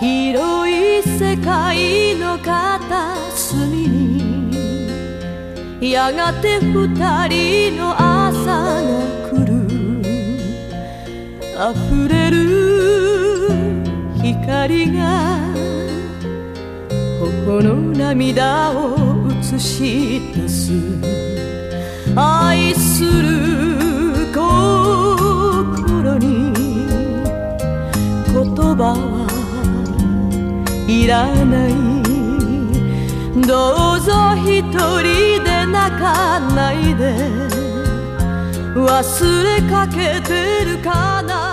広い世界の片隅にやがて二人の朝が来る。溢れる光が頬の涙を映し出す。愛する心に言葉はいらない。どうぞ一人で泣かないで。忘れかけてるかな。